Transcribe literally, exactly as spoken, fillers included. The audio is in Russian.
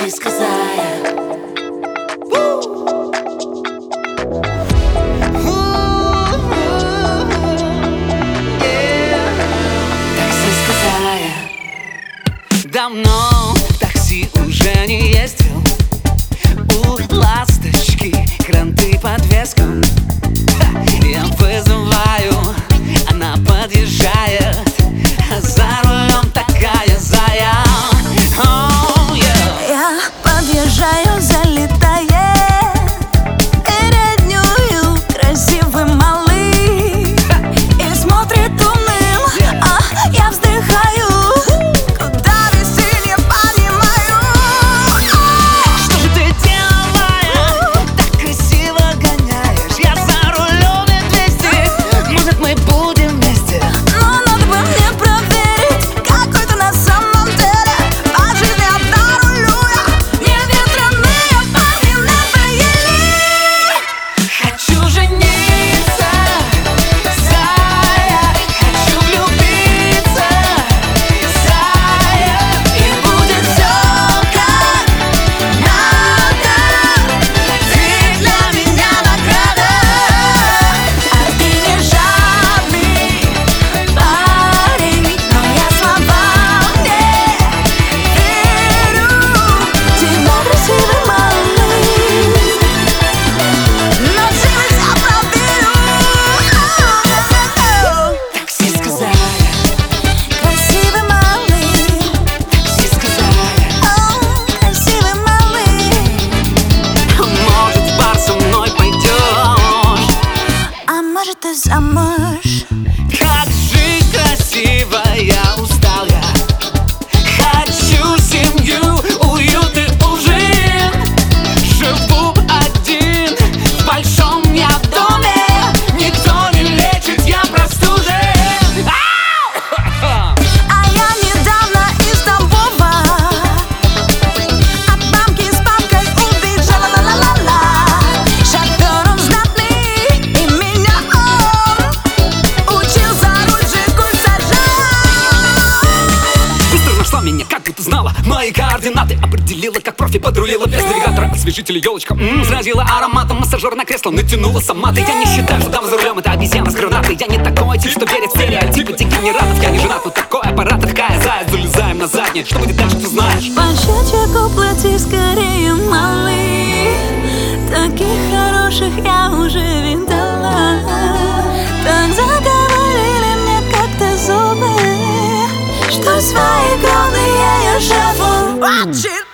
Таксистская. Давно в такси уже не ездил. У ласточки кранты подвеска. Я вызываю, она подъезжает, а за рулем такая зая. Oh, yeah. Я подъезжаю, залетает переднюю красивый малый и смотрит умным, yeah. А я вздыхаю. Ты замуж? Как жизнь красиво, я устал я. Хочу семью, уют и ужин. Живу один в большом я доме. Никто не лечит, я простужен. А я недавно из Тамбова от мамки с папкой убежала. Ла-ла-ла-ла. Шофер он знатный, и меня меня, как это знала, мои координаты определила, как профи, подрулила без навигатора. Освежитель елочка, м-м, сразила ароматом. Массажер на кресло натянула сама. Ты, я не считаю, что дама за рулем это обезьяна с гранатой. Я не такой тип, что верит в стереотипы дегенератов. Я не женат, но такой аппарат, такая заяц. Залезаем на заднее, что будет дальше, ты знаешь. По счетчику плати скорее, малый. Таких хороших я уже видала. Так заговорили мне как-то зубы, что свои главные я живу.